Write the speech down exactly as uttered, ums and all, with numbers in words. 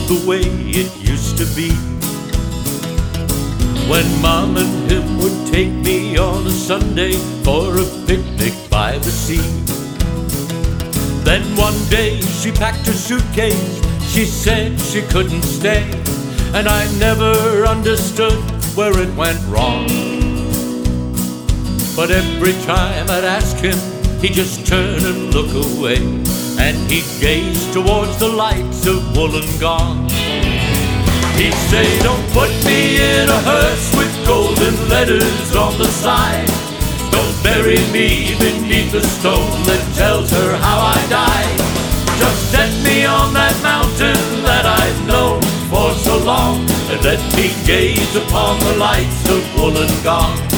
the way it used to be. When Mom and him would take me on a Sunday for a picnic by the sea. Then one day she packed her suitcase, she said she couldn't stay, and I never understood where it went wrong. But every time I'd ask him, he'd just turn and look away, and he'd gaze towards the lights of Wollongong. He'd say, don't put me in a hearse with golden letters on the side. Don't bury me beneath the stone that tells her how I died. Just set me on that mountain that I've known for so long, and let me gaze upon the lights of Wollongong.